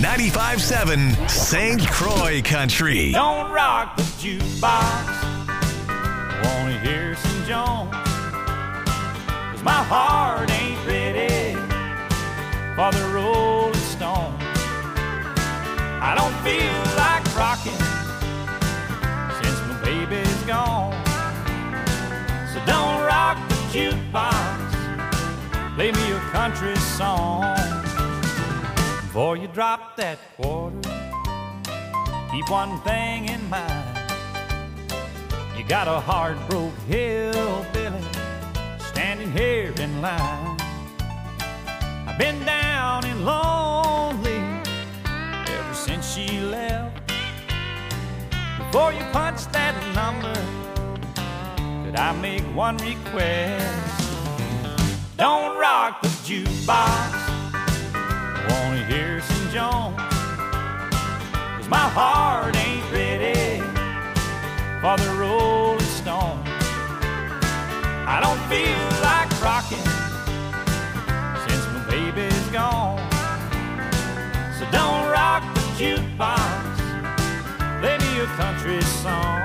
95.7 St. Croix Country. Don't rock the jukebox. I wanna hear some Jones. 'Cause my heart ain't ready for the Rolling Stones. I don't feel like rocking since my baby's gone. So don't rock the jukebox. Play me a country song. Before you drop that quarter, keep one thing in mind. You got a heart-broke hillbilly standing here in line. I've been down and lonely ever since she left. Before you punch that number, could I make one request? Don't rock the jukebox. I wanna hear some Jones. 'Cause my heart ain't ready for the Rolling Stones. I don't feel like rocking since my baby's gone. So don't rock the jukebox. Play me a country song.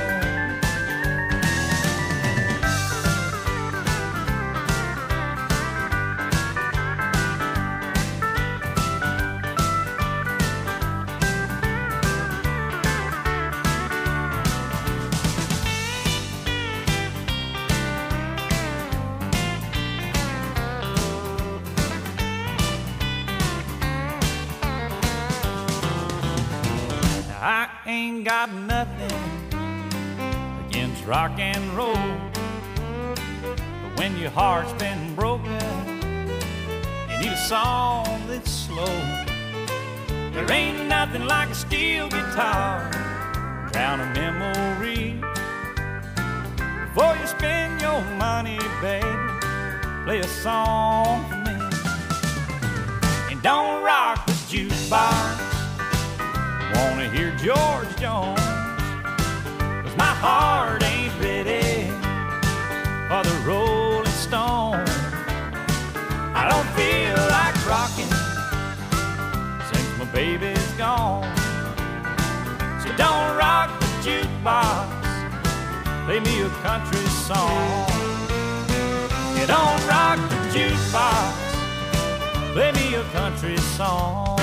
I ain't got nothing against rock and roll, but when your heart's been broken, you need a song that's slow. There ain't nothing like a steel guitar, drown a memory. Before you spend your money, baby, play a song for me. And don't rock the jukebox. Wanna hear George Jones. 'Cause my heart ain't ready for the Rolling Stones. I don't feel like rocking since my baby's gone. So don't rock the jukebox. Play me a country song. You don't rock the jukebox. Play me a country song.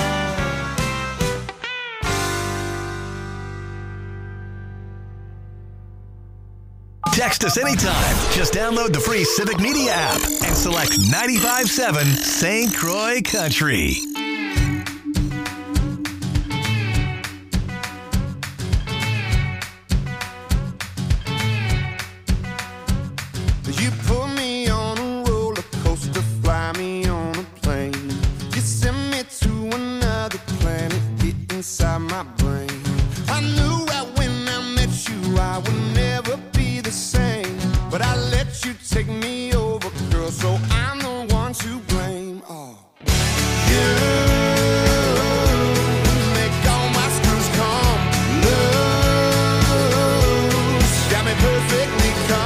Text us anytime. Just download the free Civic Media app and select 95.7 St. Croix Country. You put me on a roller coaster, fly me on a plane. You send me to another planet, get inside my brain. I knew right when I met you I would never be the same, but I let you take me over, girl, so I'm the one to blame. Oh, you make all my screws come loose, got me perfectly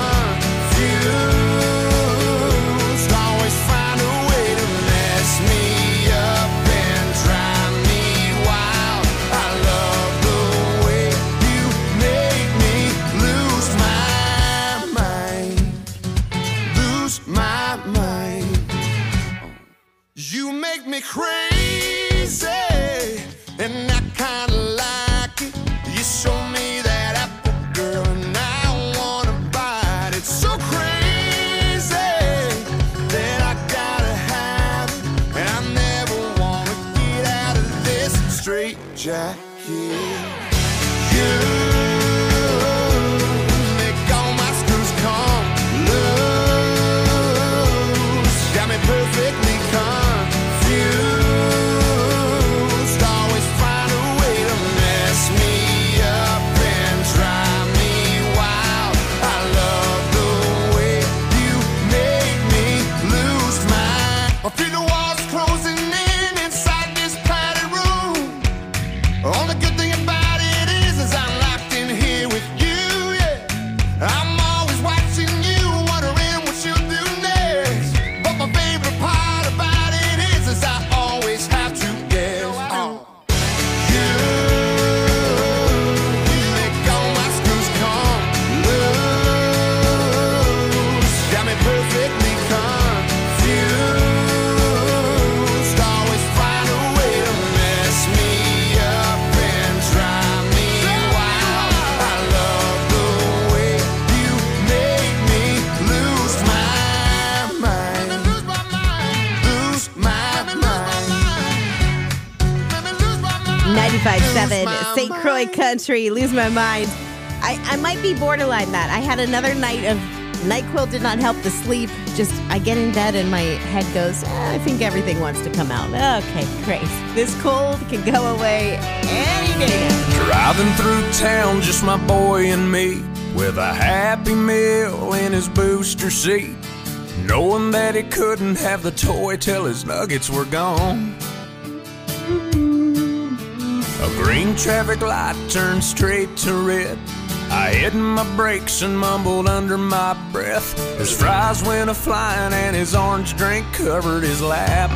confused. Always find a way to mess me up and drive me wild. I love the way you make me lose my mind, lose my mind. You make me crazy, and I kinda like it. You show me that apple, girl, and I wanna bite it. So crazy that I gotta have it, and I never wanna get out of this straight jacket. You make all my screws come loose, got me perfectly confused. Always find a way to mess me up and drive me wild. I love the way you make me lose my. I feel the walls closing in inside this padded room. Only good thing about it is I'm locked 95.7 St. Croix Country, Lose My Mind. I might be borderline that. I had another night of NyQuil did not help the sleep. Just, I get in bed and my head goes, I think everything wants to come out. Okay, great. This cold can go away any day now. Driving through town, just my boy and me, with a Happy Meal in his booster seat, knowing that he couldn't have the toy till his nuggets were gone. A green traffic light turned straight to red. I hit my brakes and mumbled under my breath. His fries went a-flying and his orange drink covered his lap.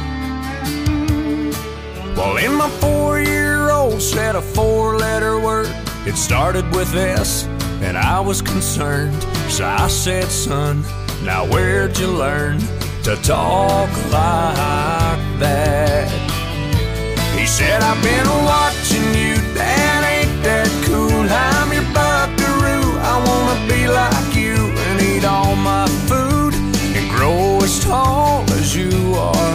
Well, in my 4-year-old said a 4-letter word. It started with S, and I was concerned. So I said, son, now where'd you learn to talk like that? He said, I've been watching you, Dad, ain't that cool? I'm your buckaroo, I wanna be like you and eat all my food and grow as tall as you are.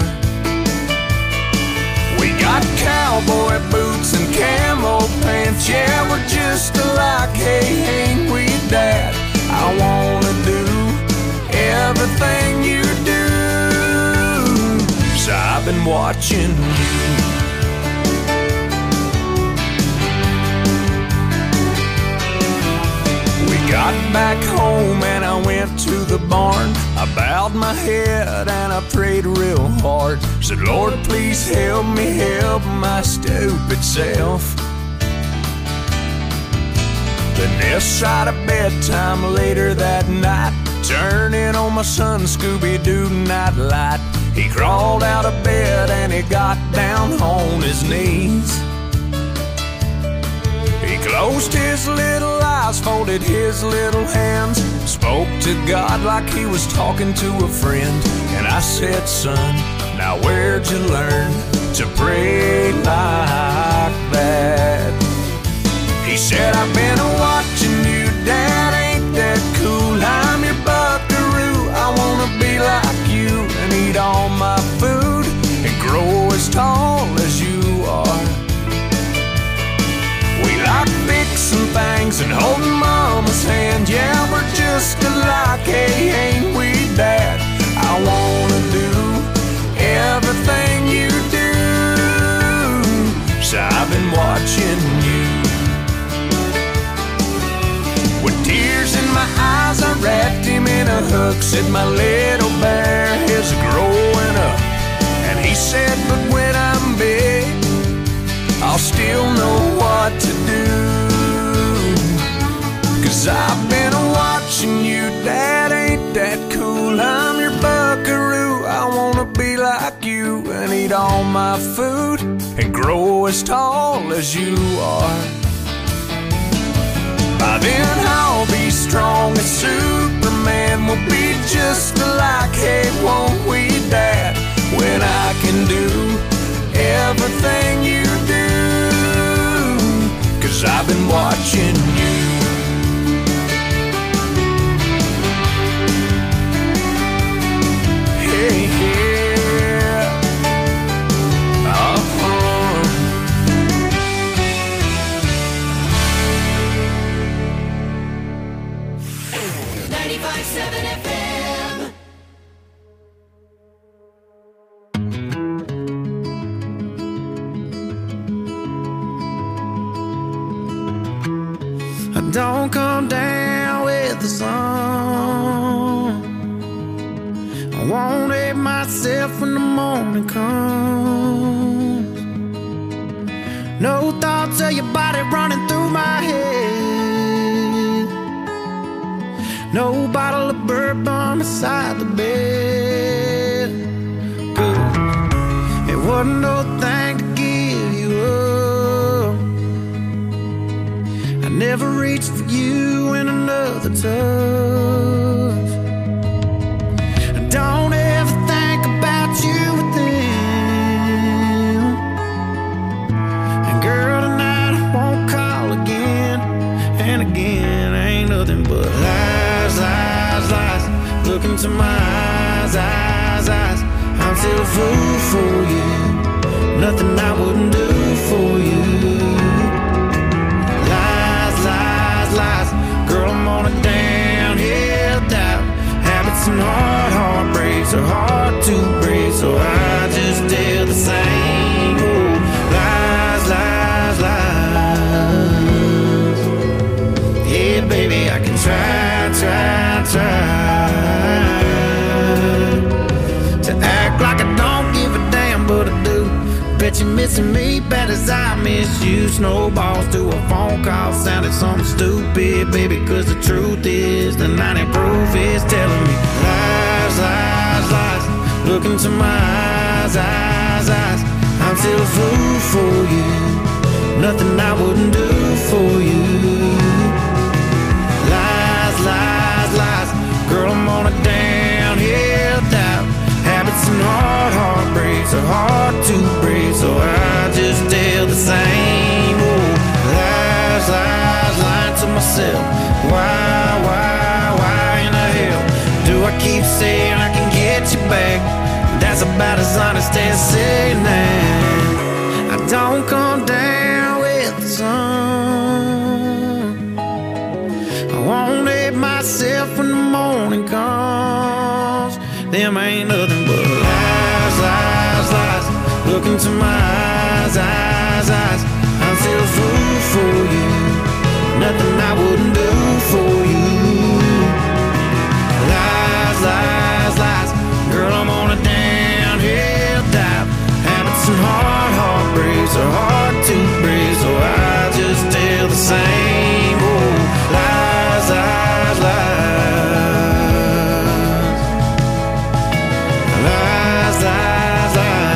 We got cowboy boots and camo pants, yeah, we're just alike, hey, ain't we, Dad? I wanna do everything you do, so I've been watching you. Got back home and I went to the barn. I bowed my head and I prayed real hard. Said, Lord, please help me help my stupid self. Then this side of bedtime later that night, turning on my son Scooby-Doo nightlight. He crawled out of bed and he got down on his knees. He closed his little eyes, folded his little hands, spoke to God like he was talking to a friend. And I said, son, now where'd you learn to pray like that? He said, I've been watching you, Dad, ain't that cool? I'm your buckaroo, I wanna be like you and eat all my food and grow as tall as you are. We like fixing things and holding Mama's hand. Yeah, we're just alike, hey, ain't we, Dad? I wanna do everything you do, so I've been watching you. With tears in my eyes, I wrapped him in a hug. Said, my little bear is growing up. And he said, but when I'm big, I'll still know what to do. 'Cause I've been watching you, Dad, ain't that cool? I'm your buckaroo, I wanna be like you and eat all my food and grow as tall as you are. By then I'll be strong as Superman, we'll be just alike, hey, won't we, Dad? When I can do everything you do, 'cause I've been watching you. Hey, yeah. Uh-huh. 95.7 FM. Don't come down with the sun. I won't hate myself when the morning comes. No thoughts of your body running through my head. No bottle of bourbon beside the bed. Good. It wasn't no thing to give you up. I never reached for you in another touch. Don't ever think about you with them. And girl, tonight I won't call again and again. Ain't nothing but lies, lies, lies. Look into my eyes, eyes, eyes. I'm still a fool for you. Nothing I wouldn't do for you. 'cause I miss you. Snowballs to a phone call sounded something stupid, baby, 'cause the truth is the 90 proof is telling me lies, lies, lies. Look into my eyes, eyes, eyes. I'm still a fool for you. Nothing I wouldn't do for you. Lies, lies, lies. Girl, I'm on a downhill doubt. Habits and heartbreaks are hard to break, so I just tell the same old lies, lies, lying to myself. Why in the hell do I keep saying I can get you back? That's about as honest as saying that I don't come down with the sun. I won't let myself when the morning comes. Them ain't nothing but lies, lies, lies. Look into my eyes, eyes, eyes. I'm still a fool for you. Nothing I wouldn't do for you. Lies, lies, lies. Girl, I'm on a downhill dive. Habits and heartbreaks are hard to break, so I just tell the same old lies, lies, lies. Lies, lies,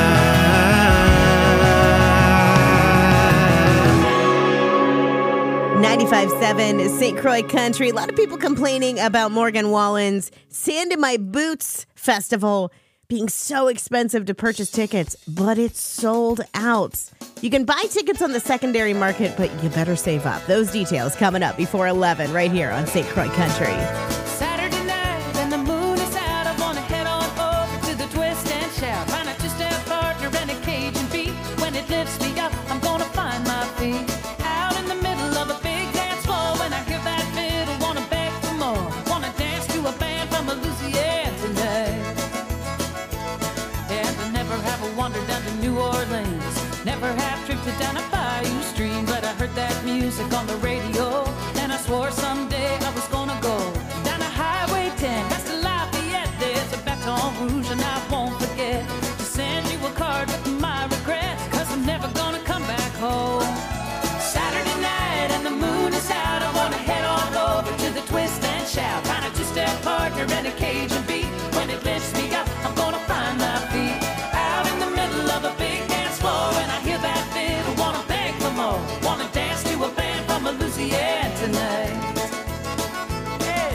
lies. 95.7 is St. Croix Country. A lot of people complaining about Morgan Wallen's Sand in My Boots Festival being so expensive to purchase tickets, but it's sold out. You can buy tickets on the secondary market, but you better save up. Those details coming up before 11 right here on St. Croix Country. Saturday night and the moon is out. I wanna head on over to the twist and shout. Find a two-step partner and a Cajun beat. When it lifts me up, I'm gonna find my feet. Out in the middle of a big dance floor. When I hear that fiddle, wanna beg for more. Wanna dance to a band from Louisiana tonight. And I never have wandered down to New Orleans. Never have drifted down a bayou stream. But I heard that music on the radio, and I swore someday I was gonna go down a Highway 10 past the Lafayette. There's a Baton Rouge and I won't forget to send you a card with my regrets, 'cause I'm never gonna come back home. Saturday night and the moon is out. I wanna head on over to the twist and shout. Find a two-step partner and a Cajun beat. When it lifts me up, I'm gonna find my feet. Out in the middle of a big dance floor, and I hear that fiddle, wanna beg for more. Wanna dance to a band from Louisiana tonight. Hey.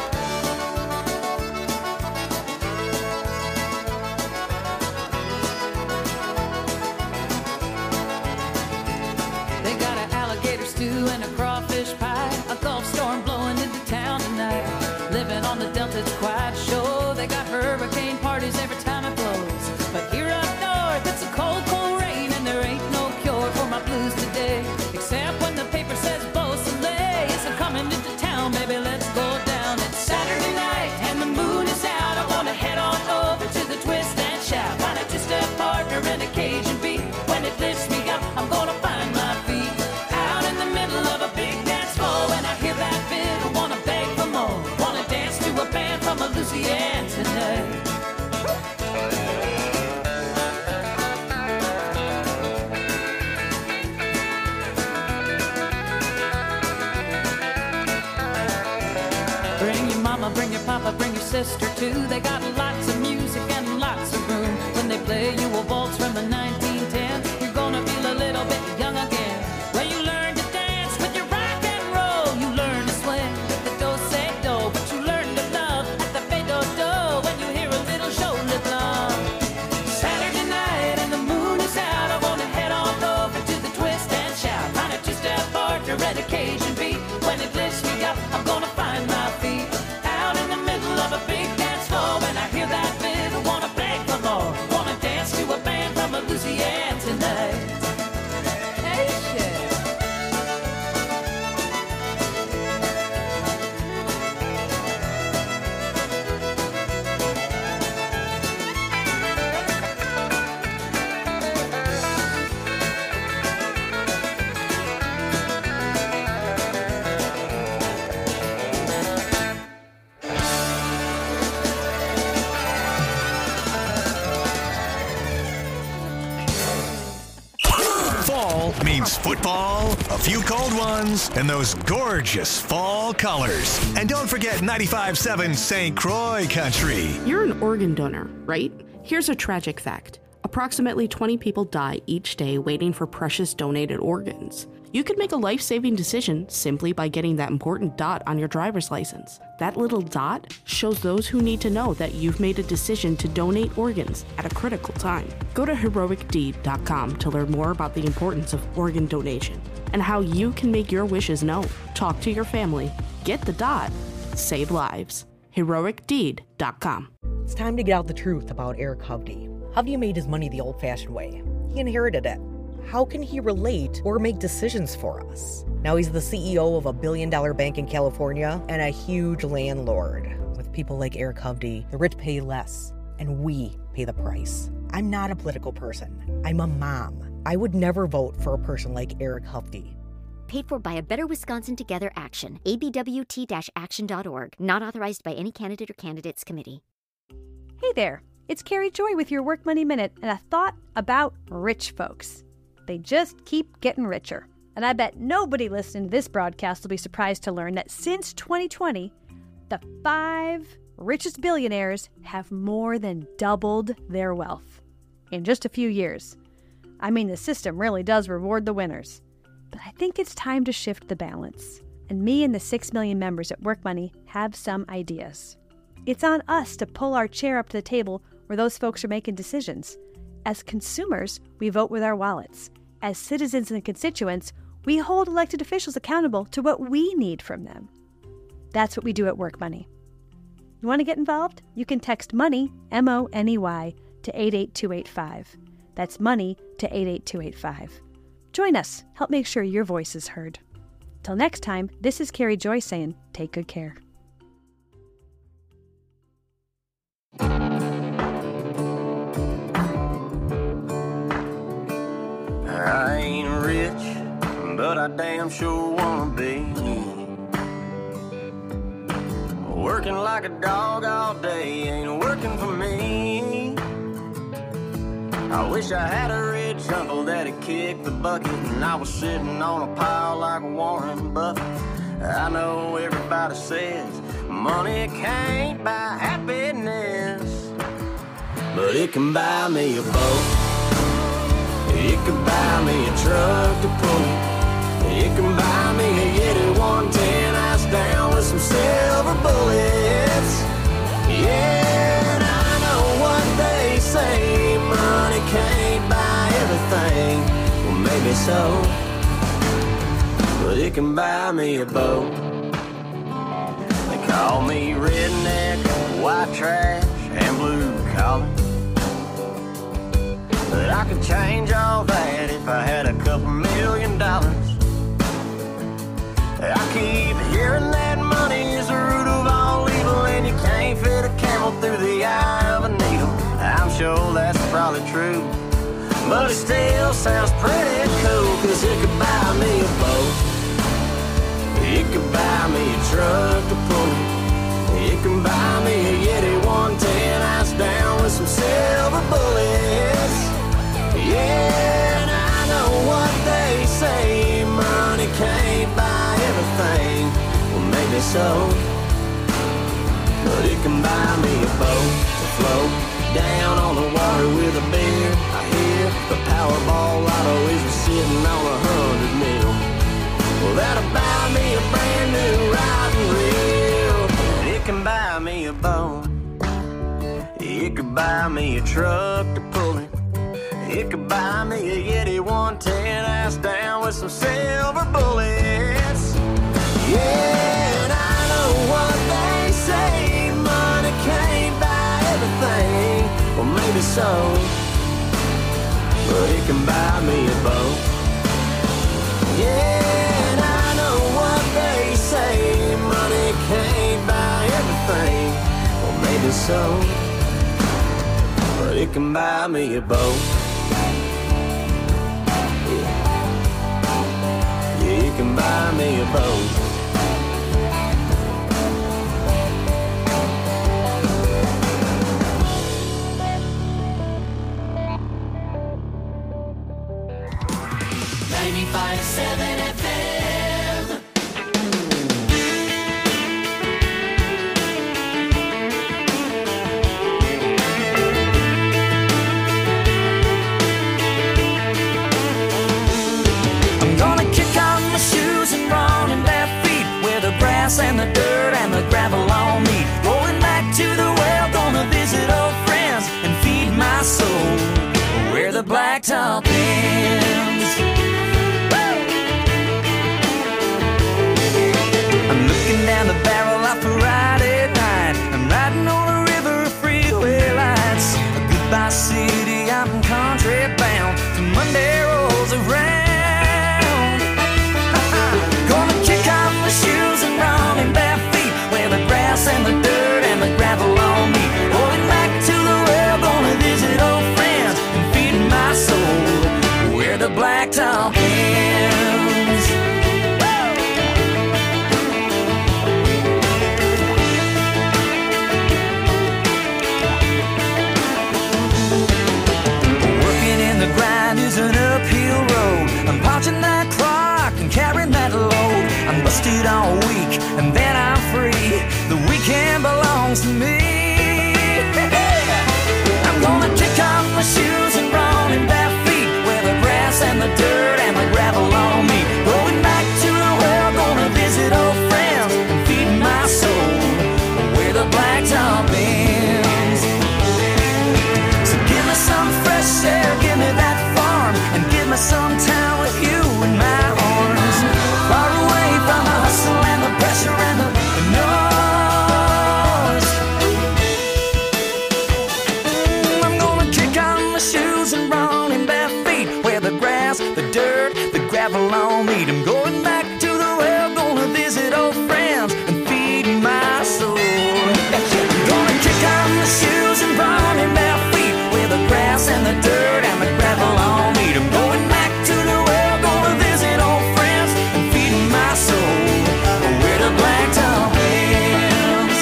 They got an alligator stew and a crawfish pie. A Gulf storm blowing into town tonight. Living on the Delta, it's quite sure. They got hurricane parties every time it blows. But here up north, it's a cold, cold rain, and there ain't no cure for my blues today. Except when the paper says Beausoleil isn't coming into town, baby, let's go down. It's Saturday night and the moon is out. I wanna head on over to the twist and shout. Find a two-step partner and a Cajun beat. When it lifts me up, I'm gonna find my feet. Out in the middle of a big dance floor, and I hear that fiddle, wanna beg for more. Wanna dance to a band from Louisiana tonight. Bring your mama, bring your papa, bring your sister too. They got lots of music and lots of room. When they play you a waltz from the 1910, you're gonna feel a little bit young again. Well, you learn to dance with your rock and roll. You learn to swing with the do-say-do, but you learn to love at the fade-do-do when you hear a little shoulder bluff. Saturday night and the moon is out. I wanna head on over to the twist and shout. Find a two-step partner and a Cajun beat. When it lifts me up, I'm gonna find my feet. Out in the middle of a big dance floor, when I hear that fiddle, wanna beg for more. Wanna dance to a band from a fall means football, a few cold ones, and those gorgeous fall colors. And don't forget 95.7 St. Croix Country. You're an organ donor, right? Here's a tragic fact. Approximately 20 people die each day waiting for precious donated organs. You could make a life-saving decision simply by getting that important dot on your driver's license. That little dot shows those who need to know that you've made a decision to donate organs at a critical time. Go to heroicdeed.com to learn more about the importance of organ donation and how you can make your wishes known. Talk to your family, get the dot, save lives. heroicdeed.com. It's time to get out the truth about Eric Hovde. Hovde made his money the old-fashioned way. He inherited it. How can he relate or make decisions for us? Now he's the CEO of a billion-dollar bank in California and a huge landlord. With people like Eric Hovde, the rich pay less, and we pay the price. I'm not a political person. I'm a mom. I would never vote for a person like Eric Hovde. Paid for by a Better Wisconsin Together Action, abwt-action.org, not authorized by any candidate or candidates committee. Hey there, it's Carrie Joy with your Work Money Minute and a thought about rich folks. They just keep getting richer. And I bet nobody listening to this broadcast will be surprised to learn that since 2020, the 5 richest billionaires have more than doubled their wealth in just a few years. I mean, the system really does reward the winners. But I think it's time to shift the balance. And me and the 6 million members at Work Money have some ideas. It's on us to pull our chair up to the table where those folks are making decisions. As consumers, we vote with our wallets. As citizens and constituents, we hold elected officials accountable to what we need from them. That's what we do at Work Money. You want to get involved? You can text MONEY, M-O-N-E-Y, to 88285. That's MONEY to 88285. Join us. Help make sure your voice is heard. Till next time, this is Carrie Joy saying, take good care. I ain't rich, but I damn sure wanna be. Working like a dog all day ain't working for me. I wish I had a rich uncle that'd kick the bucket and I was sitting on a pile like Warren Buffett. I know everybody says money can't buy happiness, but it can buy me a boat. It can buy me a truck to pull. It can buy me a Yeti 110 ice down with some silver bullets. Yeah, and I know what they say, money can't buy everything. Well, maybe so, but it can buy me a boat. They call me redneck, white trash, and blue collar, but I could change all that if I had a couple $1 million. I keep hearing that money is the root of all evil, and you can't fit a camel through the eye of a needle. I'm sure that's probably true, but it still sounds pretty cool, cause it could buy me a boat. It could buy me a truck to pull. It can buy me a Yeti 110 ice down with some silver bullets. Yeah, and I know what they say, money can't buy everything. Well, maybe so, but it can buy me a boat to float down on the water with a beer. I hear the Powerball lotto is sitting on 100 mil. Well, that'll buy me a brand new riding reel. And it can buy me a boat. It could buy me a truck to pull it. It could buy me a Yeti 110 ass down with some silver bullets. Yeah, and I know what they say, money can't buy everything. Well, maybe so, but it can buy me a boat. Yeah, and I know what they say, money can't buy everything. Well, maybe so, but it can buy me a boat. You can buy me a boat. 95.7 FM. I'm gonna kick off my shoes and run in bare feet where the grass and the dirt and the gravel all meet. Going back to the well, gonna visit old friends and feed my soul where the blacktop ends. Woo! I'm looking down the barrel of a Friday night. I'm riding on a river of freeway lights. Goodbye city, I'm country bound. Monday rolls around. Gonna kick off my shoes and run in bare feet where the grass and the dirt and the gravel all meet. Going back to the well, gonna visit old friends and feed my soul where the blacktop ends. Working in the grind is an uphill road. I'm punching that clock and carrying that load. I'm busted all week and then I'm free. The weekend belongs to me. I'm gonna kick off my shoes and run in bare feet where the grass and the dirt and the gravel all meet. Going back to the well, gonna visit old friends and feed my soul where the blacktop ends. So give me some fresh air, give me that farm, and give me some time with you in my arms. Far away from the hustle and the pressure and the noise. I'm gonna kick on my shoes and run in bare feet where the grass, the dirt, the gravel all meet. I'm going back to the well, gonna visit old friends and feed my soul. I'm gonna kick on my shoes and run in bare feet where the grass and the dirt and the gravel all meet. I'm going back to the well, gonna visit old friends and feed my soul where the blacktop ends.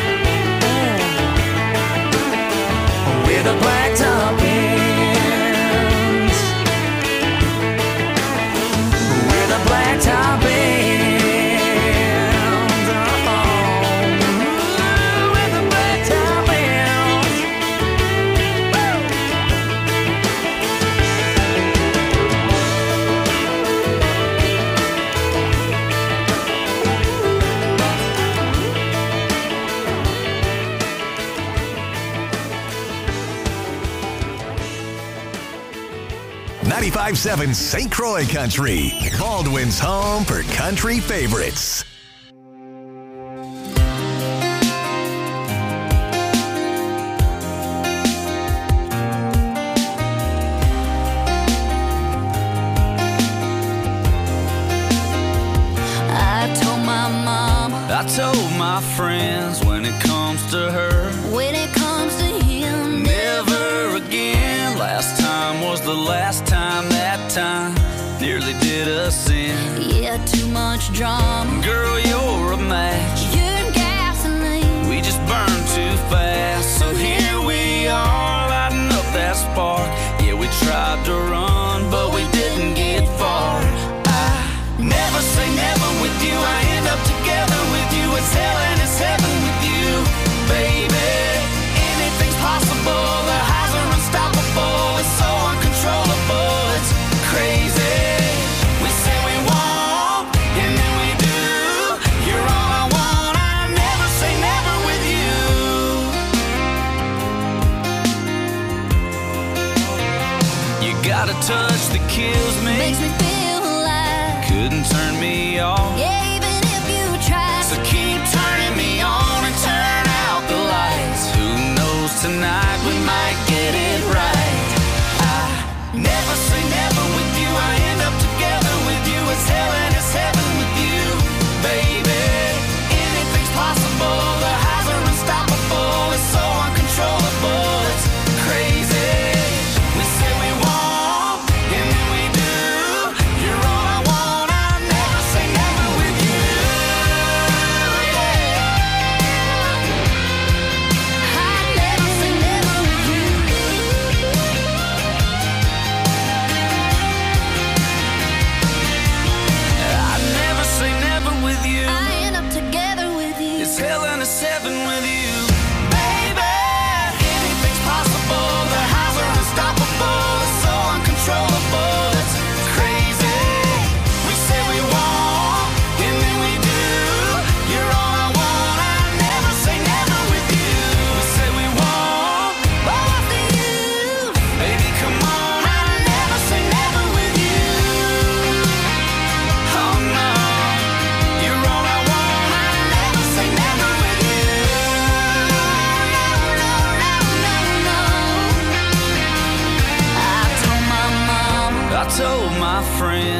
Where the blacktop ends. Where the blacktop ends. Oh, where the blacktop ends. Woo! 95.7 St. Croix Country, Baldwin's home for country favorites. I told my mom, I told my friends, when it comes to her, when it comes to him, never again. Last time was the last time, that time nearly did us in. Yeah, too much drama. Girl, you're a match. You're gasoline. We just burn too fast. So here we are, lighting up that spark. Yeah, we tried to run, but we didn't get far. Never say never with you. I end up together with you. It's hell and it's heaven with you, baby. Anything's possible. The highs are unstoppable. It's so uncontrollable. It's crazy. We say we won't, and then we do. You're all I want. I never say never with you. You got a touch that kills me. Makes me feel alive. Couldn't turn me off. Yeah, even if you try. So keep turning me on and turn out the lights. Who knows, tonight we might get it right. I never say never with you. I end up together with you. It's hell and it's heaven with you, baby. Anything's possible. The highs are unstoppable. It's so uncontrollable. It's crazy. We say we won't, and then we do. You're all I want. I never say never with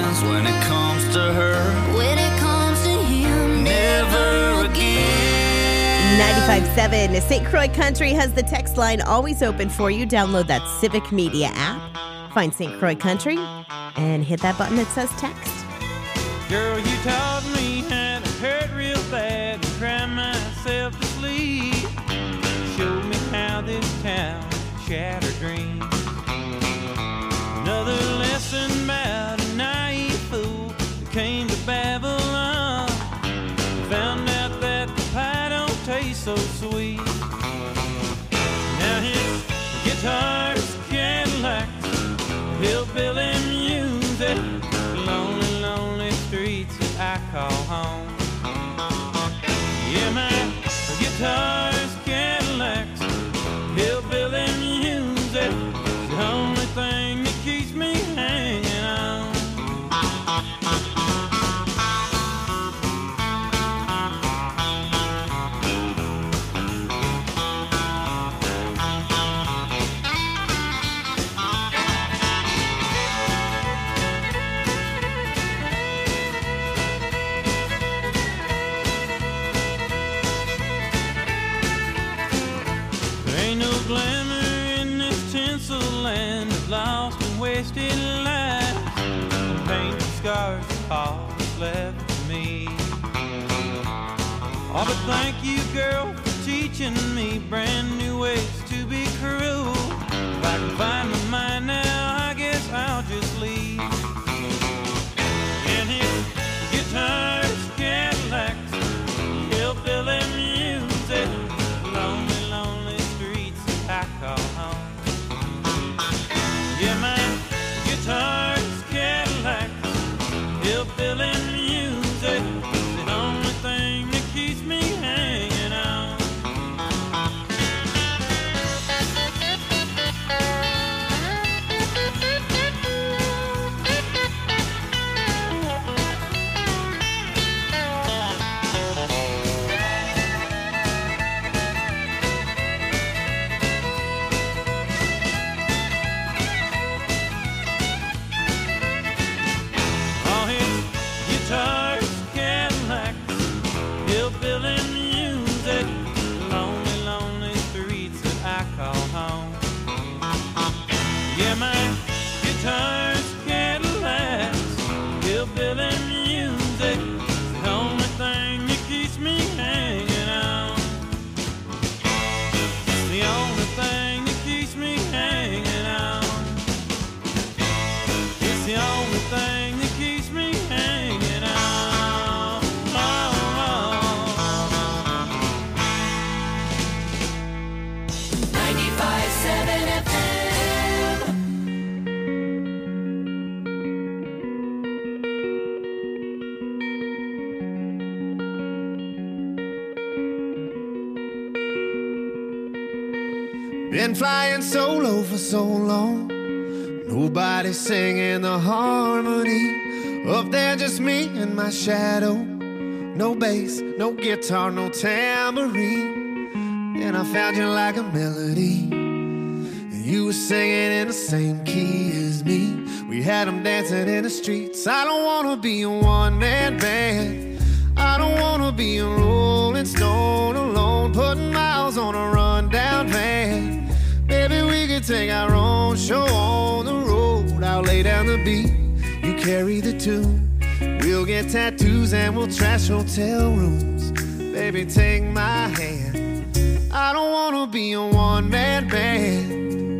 plans when it comes to her. When it comes to him, Never again. 95.7 St. Croix Country has the text line always open for you. Download that Civic Media app. Find St. Croix Country and hit that button that says text. Girl, you taught me how to hurt real bad and cry myself to sleep. Showed me how this town shattered dreams. Another lesson about a naive fool that came to Babylon. Found out that the pie don't taste so sweet. Now his guitar's Cadillacs, hillbilly music, lonely, lonely streets that I call home. Yeah, my guitar's Cadillacs, hillbilly music, the only thing that keeps me hanging on. Glamour in this tinsel land of lost and wasted lives. Painted scars of all that's left of me. Oh, but thank you, girl, for teaching me brand new ways to be cruel. If I can find my mind now, I guess I'll just leave. And his guitar's Cadillacs, hillbilly music, lonely, lonely I call home. Yeah, my guitar's Cadillacs, hillbilly music, the only thing that keeps me hanging on. Been flying solo for so long, nobody singing the harmony. Up there just me and my shadow, no bass, no guitar, no tambourine. And I found you like a melody, and you were singing in the same key as me. We had them dancing in the streets. I don't wanna be a one-man band, I don't wanna be a rolling stone alone, putting miles on a rundown van. Baby, we could take our own show on the road. I'll lay down the beat, you carry the tune. We'll get tattoos and we'll trash hotel rooms. Baby, take my hand, I don't wanna be a one-man band.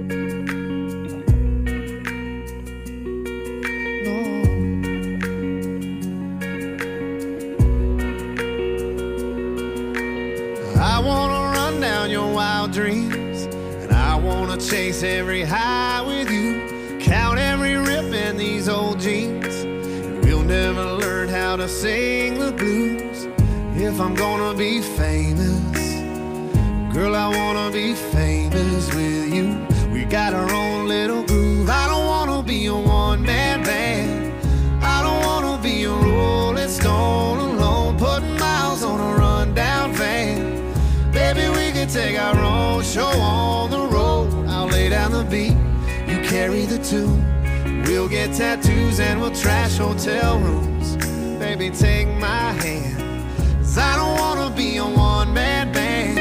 I wanna run down your wild dreams, and I wanna chase every high with you, count every rip in these old jeans, and we'll never learn how to sing the blues. If I'm gonna be famous, girl, I wanna be famous with you. We got our own little groove. I don't wanna be a one-man band, I don't wanna be a rolling stone alone, putting miles on a rundown van. Baby, we can take our own show on the road. I'll lay down the beat, you carry the tune. We'll get tattoos and we'll trash hotel rooms. Baby, take my hand, 'cause I don't wanna be a one-man band.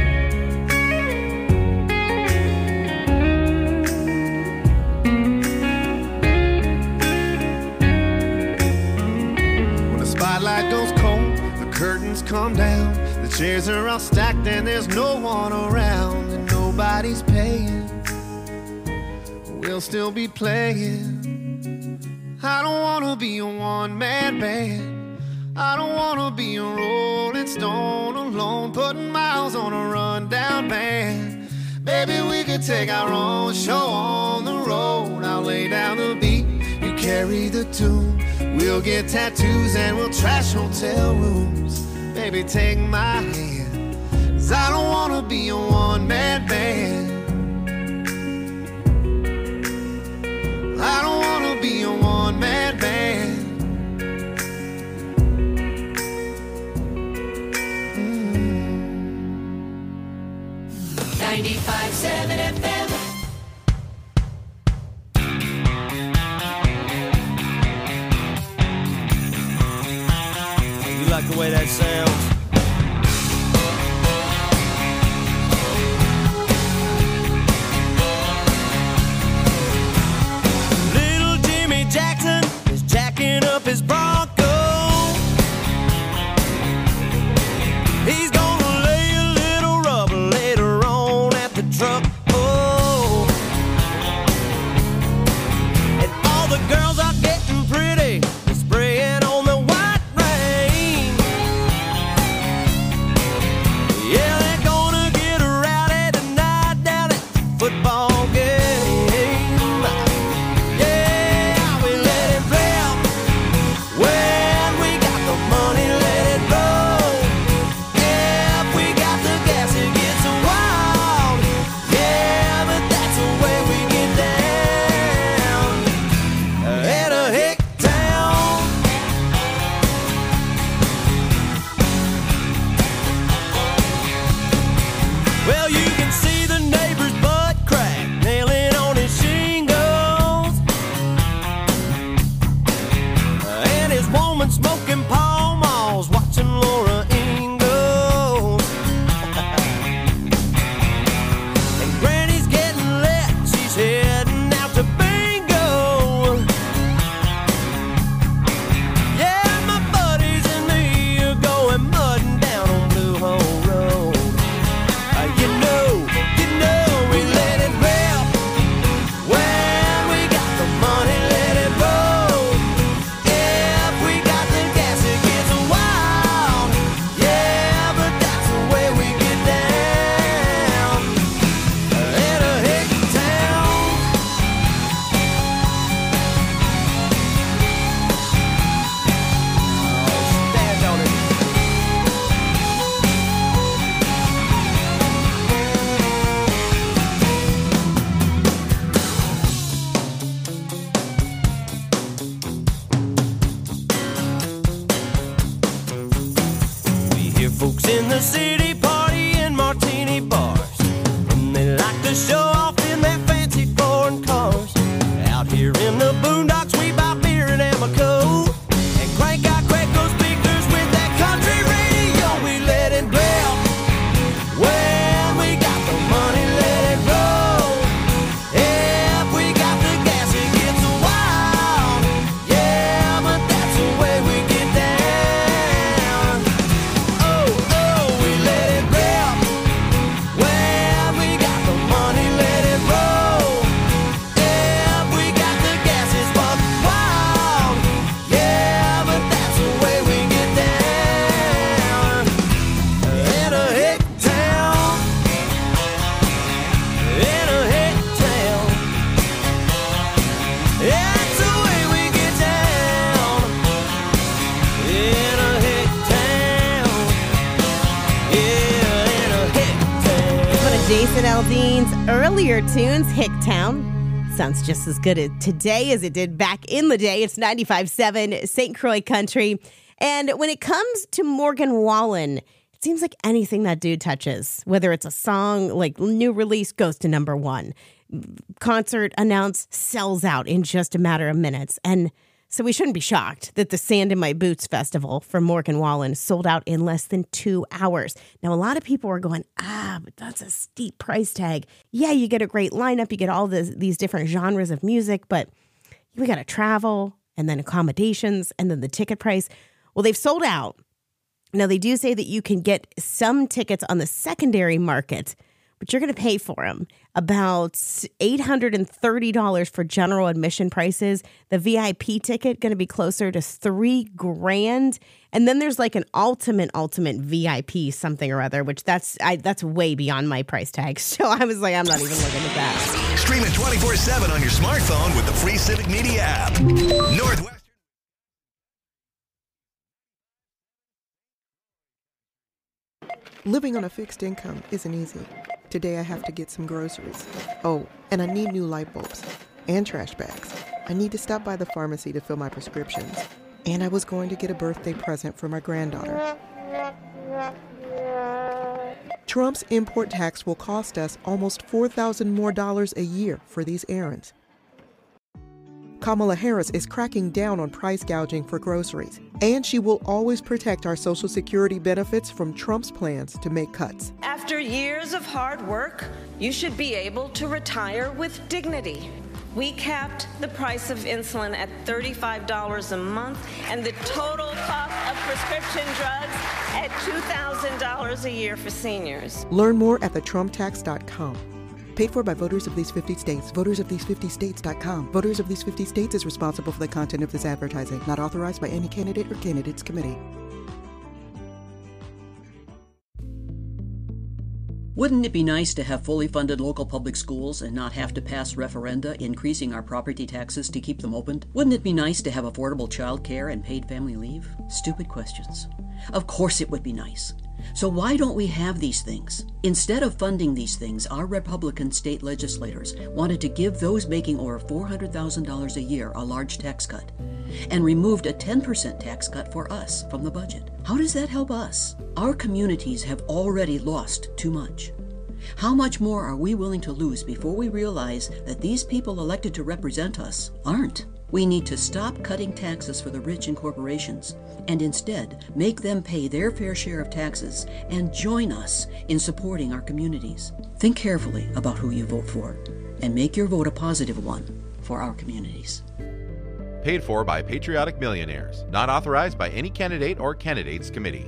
When the spotlight goes cold, the curtains come down, the chairs are all stacked and there's no one around, and nobody's paying. We'll still be playing. I don't wanna be a one-man band. I don't wanna be a Rolling Stone alone, putting miles on a rundown band. Baby, we could take our own show on the road. I'll lay down the beat, you carry the tune. We'll get tattoos and we'll trash hotel rooms. Baby, take my hand, 'cause I don't wanna be a one-man band. I don't wanna be a one-man band. 95.7 FM. You like the way that sounds? Jackson is jacking up his Bronco. He's gonna lay a little rubber later on at the truck. Oh, and all the girls are getting pretty, they're spraying on the white rain. Yeah, they're gonna get rowdy tonight down at the football game. Smoking Pall Malls, watching Laura Ingalls. And Granny's getting lit, she's heading out to bingo. Yeah, my buddies and me are going mudding down on Blue Hole Road. You know, we let it rip. When we got the money, let it roll. Folks in the city party in martini bars, and they like to show off in their fancy foreign cars. Out here in the boondocks we buy beer and Amoco, and crank our Craco speakers with that country radio. We let it rip. When we got the money, let it roll. If we got the gas, it gets wild. Yeah, but that's the way we get down. Jason Aldean's earlier tunes, Hicktown. Sounds just as good today as it did back in the day. It's 95.7 St. Croix Country. And when it comes to Morgan Wallen, it seems like anything that dude touches, whether it's a song like new release, goes to number one. concert announced sells out in just a matter of minutes. And so we shouldn't be shocked that the Sand in My Boots Festival from Morgan Wallen sold out in less than 2 hours. Now, a lot of people are going, but that's a steep price tag. Yeah, you get a great lineup. You get all these different genres of music, but we got to travel and then accommodations and then the ticket price. Well, they've sold out. Now, they do say that you can get some tickets on the secondary market, but you're going to pay for them. About $830 for general admission prices. The VIP ticket going to be closer to $3,000. And then there's like an ultimate VIP something or other, which that's way beyond my price tag. So I was like, I'm not even looking at that. Stream it 24/7 on your smartphone with the free Civic Media app. Northwestern. Living on a fixed income isn't easy. Today I have to get some groceries. Oh, and I need new light bulbs and trash bags. I need to stop by the pharmacy to fill my prescriptions. And I was going to get a birthday present for my granddaughter. Trump's import tax will cost us almost $4,000 more a year for these errands. Kamala Harris is cracking down on price gouging for groceries, and she will always protect our Social Security benefits from Trump's plans to make cuts. After years of hard work, you should be able to retire with dignity. We capped the price of insulin at $35 a month and the total cost of prescription drugs at $2,000 a year for seniors. Learn more at thetrumptax.com. Paid for by voters of these 50 states. VotersOfThese50States.com. Voters of these 50 states is responsible for the content of this advertising. Not authorized by any candidate or candidates committee. Wouldn't it be nice to have fully funded local public schools and not have to pass referenda increasing our property taxes to keep them open? Wouldn't it be nice to have affordable child care and paid family leave? Stupid questions. Of course it would be nice. So why don't we have these things? Instead of funding these things, our Republican state legislators wanted to give those making over $400,000 a year a large tax cut and removed a 10% tax cut for us from the budget. How does that help us? Our communities have already lost too much. How much more are we willing to lose before we realize that these people elected to represent us aren't? We need to stop cutting taxes for the rich and corporations and instead make them pay their fair share of taxes and join us in supporting our communities. Think carefully about who you vote for and make your vote a positive one for our communities. Paid for by Patriotic Millionaires. Not authorized by any candidate or candidates committee.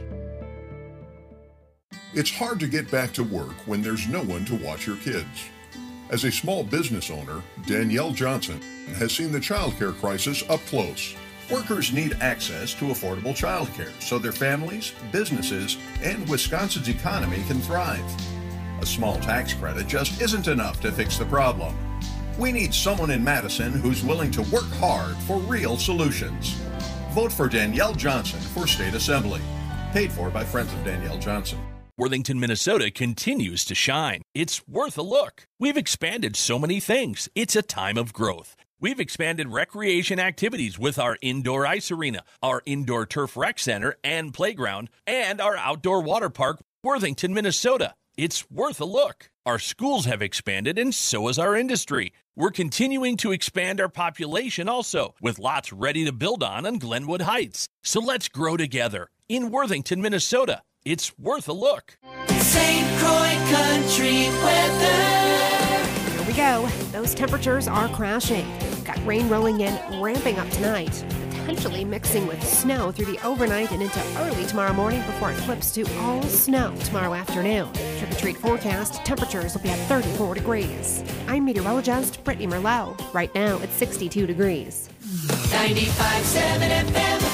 It's hard to get back to work when there's no one to watch your kids. As a small business owner, Danielle Johnson has seen the childcare crisis up close. Workers need access to affordable childcare so their families, businesses, and Wisconsin's economy can thrive. A small tax credit just isn't enough to fix the problem. We need someone in Madison who's willing to work hard for real solutions. Vote for Danielle Johnson for State Assembly. Paid for by Friends of Danielle Johnson. Worthington, Minnesota continues to shine. It's worth a look. We've expanded so many things. It's a time of growth. We've expanded recreation activities with our indoor ice arena, our indoor turf rec center and playground, and our outdoor water park, Worthington, Minnesota. It's worth a look. Our schools have expanded, and so has our industry. We're continuing to expand our population also, with lots ready to build on Glenwood Heights. So let's grow together in Worthington, Minnesota. It's worth a look. St. Croix Country weather. Here we go. Those temperatures are crashing. Got rain rolling in, ramping up tonight, potentially mixing with snow through the overnight and into early tomorrow morning before it flips to all snow tomorrow afternoon. Trick-or-treat forecast, temperatures will be at 34 degrees. I'm meteorologist Brittany Merlot. Right now, it's 62 degrees. 95.7 FM.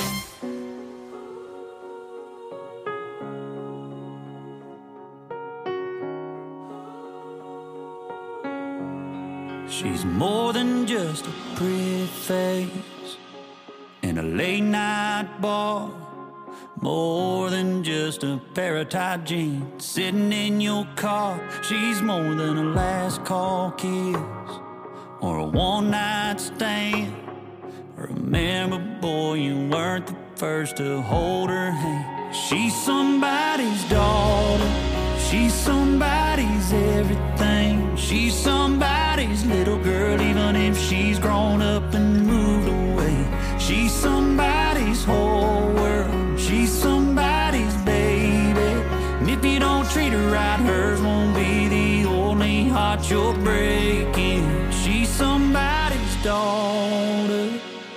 She's more than just a pretty face in a late night bar, more than just a pair of tight jeans sitting in your car. She's more than a last call kiss or a one night stand. Remember, boy, you weren't the first to hold her hand. She's somebody's daughter, she's somebody's everything. She's somebody's little girl, even if she's grown up and moved away. She's somebody's whole world. She's somebody's baby. And if you don't treat her right, hers won't be the only heart you're breaking. She's somebody's daughter.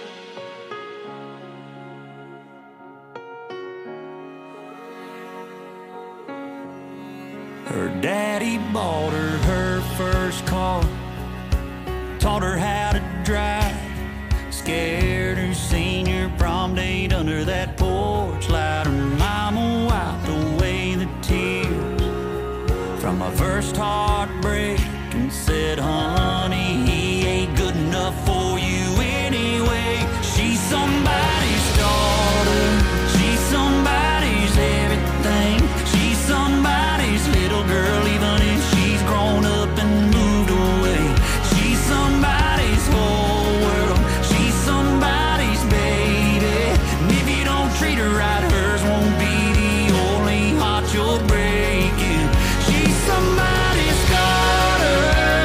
Her daddy bought her first car, taught her how to drive, scared her senior prom date under that porch light. Her mama wiped away the tears from my first heartbreak and said, honey, he ain't good enough for you anyway. She's somebody's daughter. She's somebody's everything. She's somebody's little girl, even if she's grown up and moved away. She's somebody's whole world. She's somebody's baby. And if you don't treat her right, hers won't be the only heart you're breaking. She's somebody's daughter.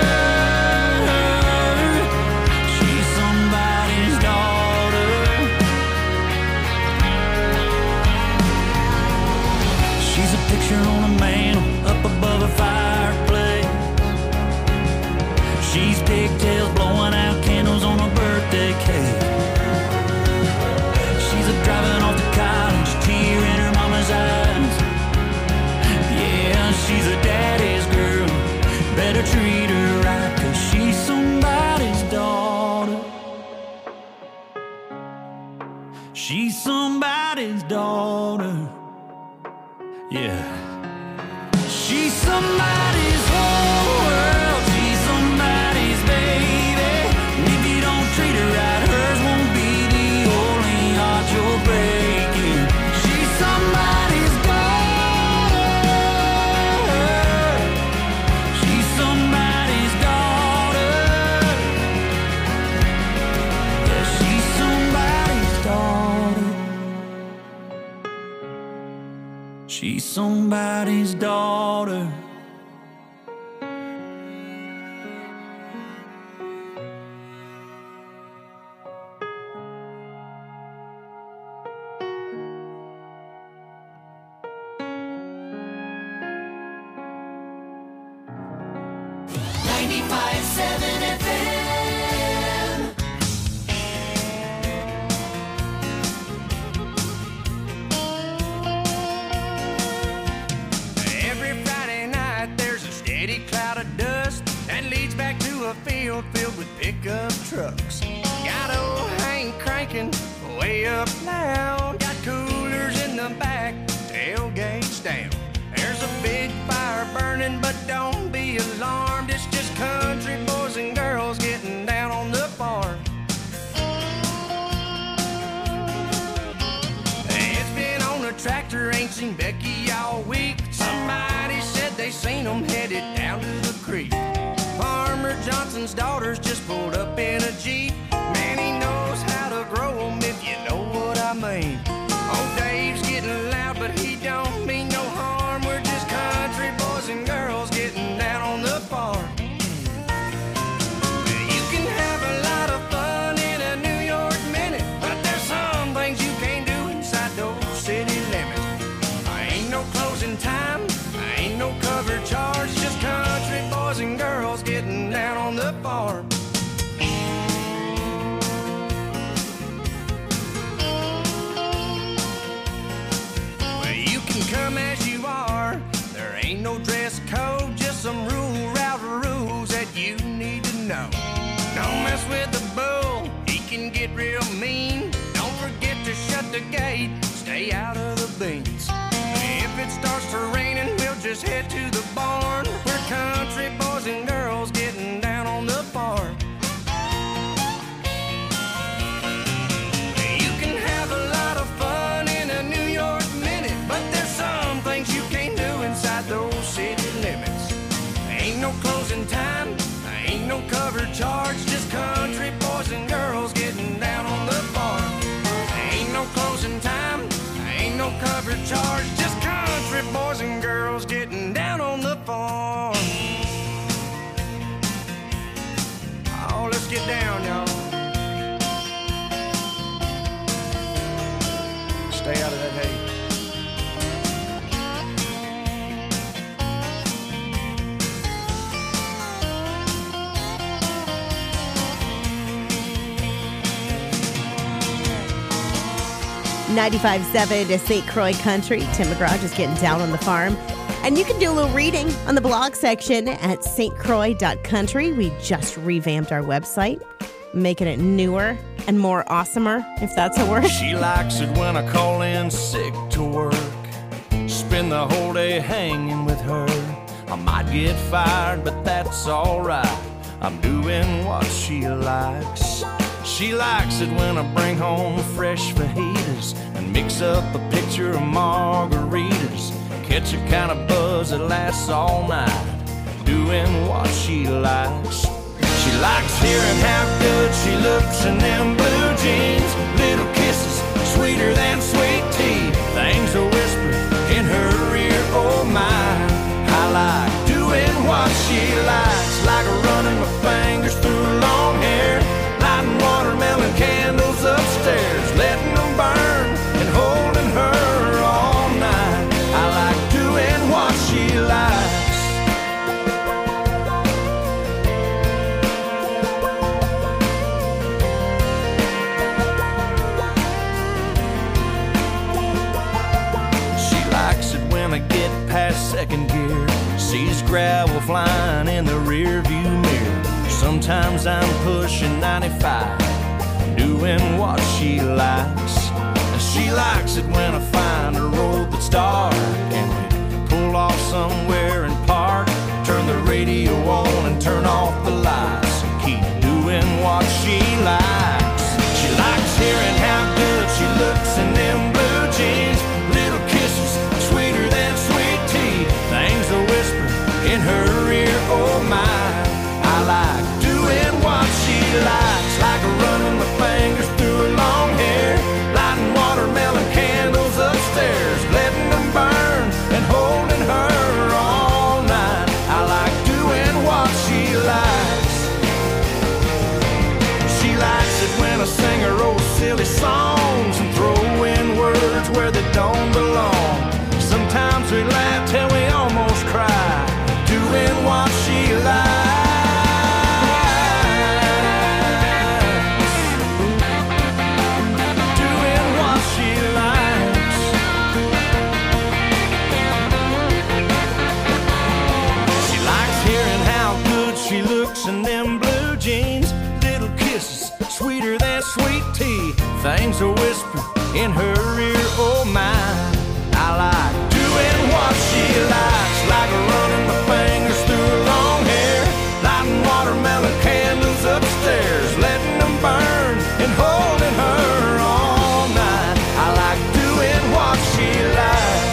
She's somebody's daughter. She's a picture on a mantle up above a fireplace. She's pigtails blowing out candles on a birthday cake. She's a driving off to college, tear in her mama's eyes. Yeah, she's a daddy's girl, better treat her right, 'cause she's somebody's daughter. She's somebody's daughter. Yeah. She's somebody's whole world. She's somebody's baby. And if you don't treat her right, hers won't be the only heart you're breaking. She's somebody's daughter. She's somebody's daughter. Yeah, she's somebody's daughter. She's somebody's daughter. Every Friday night there's a steady cloud of dust that leads back to a field filled with pickup trucks. Got old Hank cranking way up loud. Got coolers in the back, tailgates down. There's a big fire burning, but don't be alarmed. It's just country boys and girls getting down on the farm. It's been on a tractor, ain't seen Becky all week. Somebody said they seen them headed down to the creek. Farmer Johnson's daughters just pulled up in a Jeep. Man, he knows how to grow them, if you know what I mean. Old Dave's getting loud, but he don't mean no harm. We're just country boys and girls getting down on the farm. You can have a lot of fun in a New York minute, but there's some things you can't do inside those city limits. Ain't no closing time, ain't no cover charge, just country boys and girls getting down on the farm. Well, you can come as you are, there ain't no dress code, just some route rules that you need to know. Don't mess with the bull, he can get real mean. Don't forget to shut the gate, stay out of the beans. If it starts to raining, we'll just head to the barn. We're country boys and girls getting down on the farm. You can have a lot of fun in a New York minute, but there's some things you can't do inside those city limits. Ain't no closing time, ain't no cover charge, just country boys and girls getting down on the farm. Ain't no closing time, ain't no cover charge, just country boys and girls getting down on the farm. Stay out of that hay. 95.7 to St. Croix Country. Tim McGraw just getting down on the farm. And you can do a little reading on the blog section at stcroix.country. We just revamped our website, making it newer and more awesomer, if that's a word. She likes it when I call in sick to work. Spend the whole day hanging with her. I might get fired, but that's alright. I'm doing what she likes. She likes it when I bring home fresh fajitas and mix up a picture of margaritas. Catch a kind of buzz that lasts all night, doing what she likes. She likes hearing how good she looks in them blue jeans. Little kisses, sweeter than sweet tea. Things are whispered in her ear, oh my. I like doing what she likes, like running my fingers through long hair, lighting watermelon candles upstairs, letting them burn and holding her all night. I like doing what she likes. She likes it when I get past second gear, sees gravel flying in the rear view mirror. Sometimes I'm pushing 95, doing what she likes. And she likes it when I find a road that's dark and we pull off somewhere and park. Turn the radio on and turn off the lights and keep doing what she likes. She likes hearing how good she looks in them blue jeans. Little kisses, sweeter than sweet tea. Things are whispered in her ear, oh my. I like doing what she likes, like running my fingers through her long hair, lighting watermelon candles upstairs, letting them burn and holding her all night. I like doing what she likes. She likes it when I sing her old silly songs and throw in words where they don't belong. Sometimes we laugh till we almost cry, doing what she likes. She looks in them blue jeans, little kisses, sweeter than sweet tea. Things are whispered in her ear, oh my. I like doing what she likes, like running my fingers through her long hair, lighting watermelon candles upstairs, letting them burn and holding her all night. I like doing what she likes.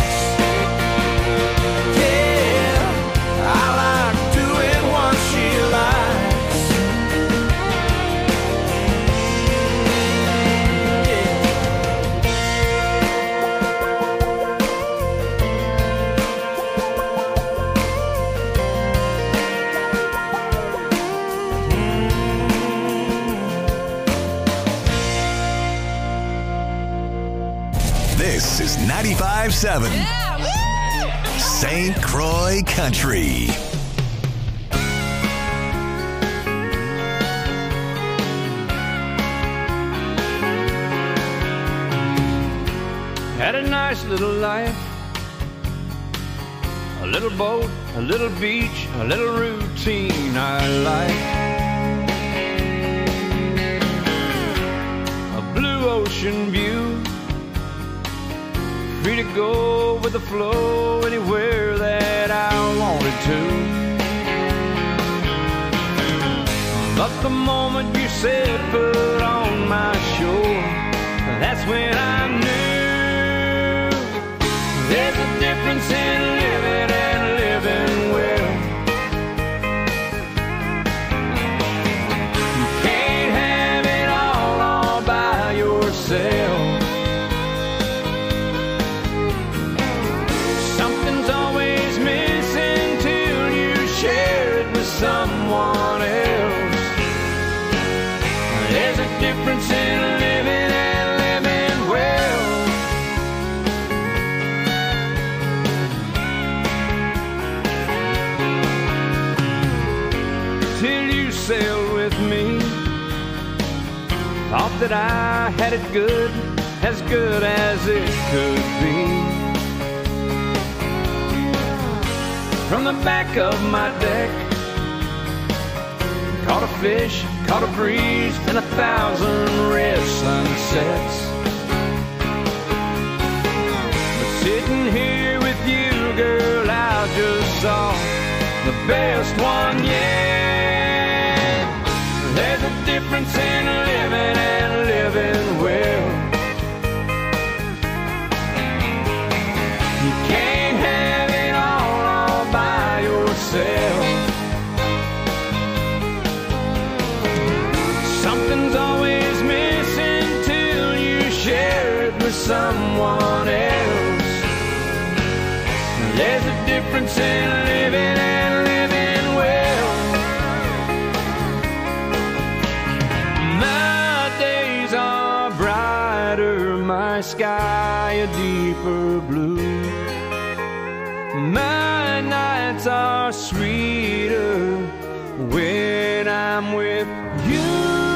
This is 95.7 St. Croix Country. Had a nice little life, a little boat, a little beach, a little routine I like. A blue ocean view, free to go with the flow anywhere that I wanted to. But the moment you said put on my shore, that's when I knew there's a difference in living and living well. You can't have it all by yourself. Something's always missing till you share it with someone else. There's a difference in living and living well. that I had it good as it could be. From the back of my deck, caught a fish, caught a breeze, and 1,000 red sunsets. But sitting here with you, girl, I just saw the best one yet. There's a difference in living and living well. You can't have it all by yourself. Something's always missing till you share it with someone else. There's a difference in living and living well. My days are brighter, my sky a deeper blue. My nights are sweeter when I'm with you.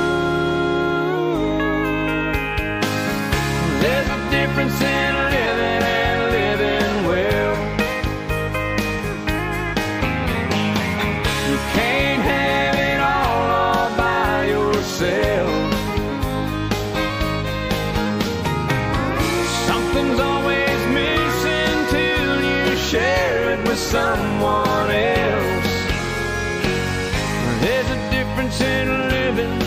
There's a difference in living and living well. You can't have it all by yourself. Something's always missing till you share it with someone else. There's a difference in living.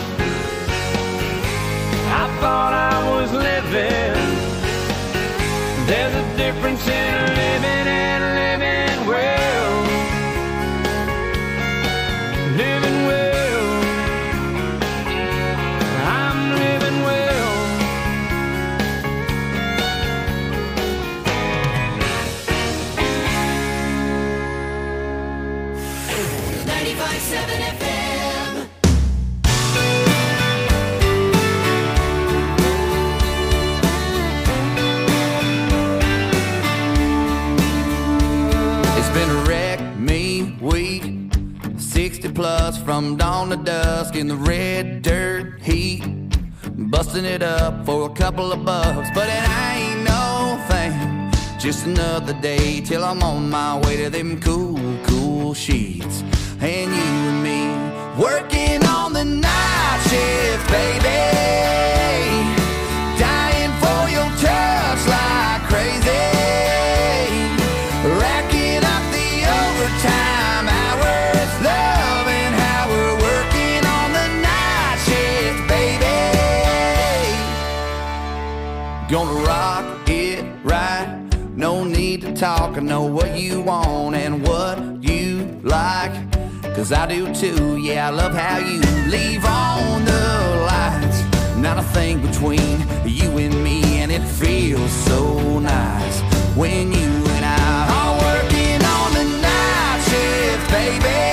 I thought I was living. There's a difference in living and living well. Living well. I'm living well. 95.7 FM. It's been a wreck, me, week 60 plus from dawn to dusk in the red dirt heat, busting it up for a couple of bucks, but it ain't no thing. Just another day till I'm on my way to them cool, cool sheets. And you and me working on the night shift, baby, dying for your touch like crazy, racking up the overtime hours, loving how we're working on the night shift, baby. Gonna rock it right, no need to talk, I know what you want and what you like, 'cause I do too, yeah, I love how you leave on the lights. Not a thing between you and me, and it feels so nice when you and I are working on the night shift, baby,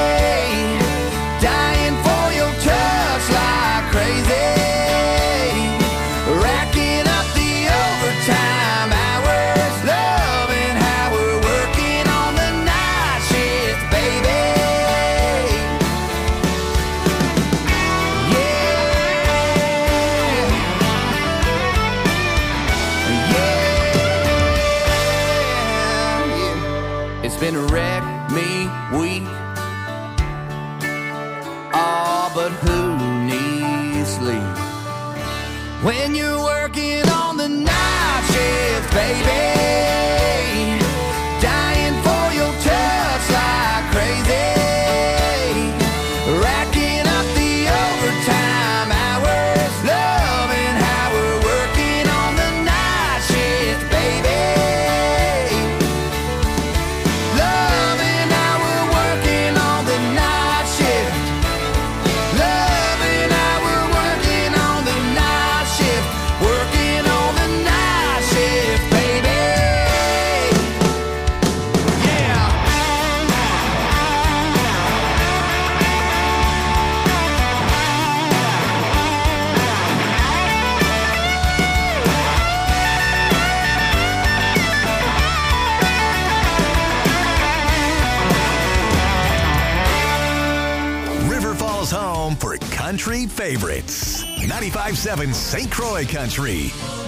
dying for your touch like crazy, racking up the overtime hours, loving how we're working on the night shift, baby. It's been a wreck, me, week. Oh, but who needs sleep when you're working on the night shift, baby, dying for your touch like crazy, racking up the overtime hours, loving how we're working on the night shift, baby. Loving how we're working on the night shift. Loving how we're working on the night shift. Working on the night shift, baby. Yeah. River Falls home for country favorites. 95.7 St. Croix Country.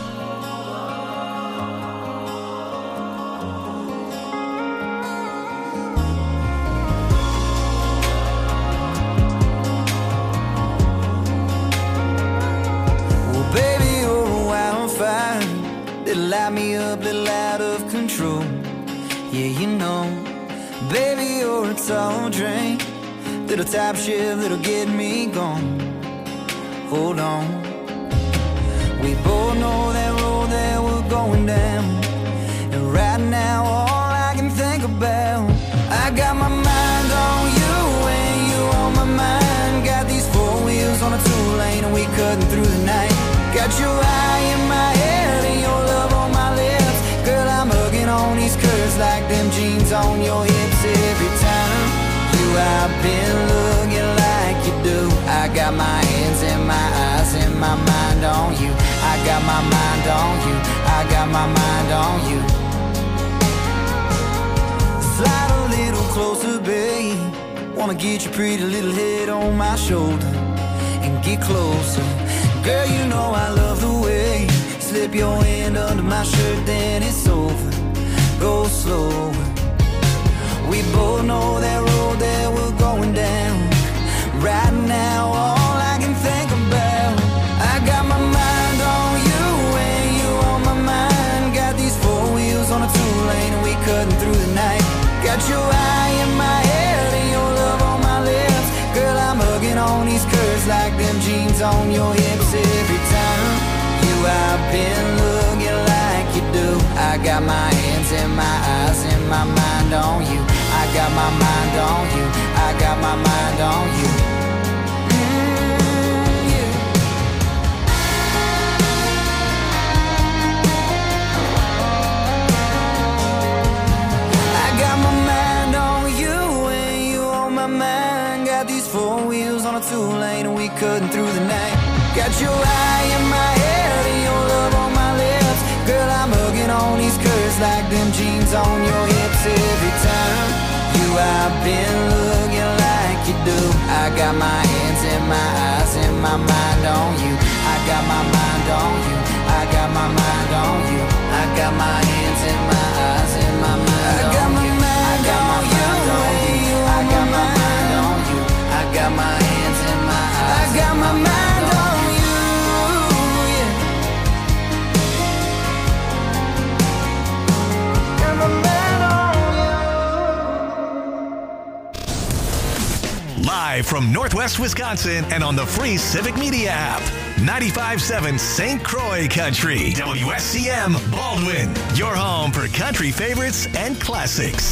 Well, baby, you're a wildfire. Little light me up, little out of control. Yeah, you know, baby, you're a tall drink. Little top shift that'll get me gone. Hold on. We both know that road that we're going down. And right now, all I can think about, I got my mind on you and you on my mind. Got these four wheels on a two-lane and we cutting through the night. Got your eye in my head and your love on my lips. Girl, I'm hugging on these curves like them jeans on your hips. Every time I've been looking like you do. I got my hands and my eyes and my mind on you. I got my mind on you. I got my mind on you. Slide a little closer, babe. Wanna get your pretty little head on my shoulder and get closer. Girl, you know I love the way you slip your hand under my shirt, then it's over. Go slower. We both know that road that we're going down. Right now, all I can think about, I got my mind on you and you on my mind. Got these four wheels on a two-lane and we cutting through the night. Got your eye in my head and your love on my lips. Girl, I'm hugging on these curves like them jeans on your hips. Every time I've been looking like you do. I got my hands and my eyes and my mind on you. I got my mind on you. I got my mind on you. Yeah. I got my mind on you and you on my mind. Got these four wheels on a two-lane and we cutting through the night. Got your eye in my head and your love on my lips. Girl, I'm hugging on these curves like them jeans on your hips. Every time I've been looking like you do. I got my hands and my eyes and my mind on you. I got my mind on you. I got my mind on you. I got my hands and my eyes and my mind on you. I got my mind on you. I got my mind on you. I got my hands and my eyes. I got my mind on you. Live from Northwest Wisconsin and on the free Civic Media app. 95.7 St. Croix Country. WSCM Baldwin. Your home for country favorites and classics.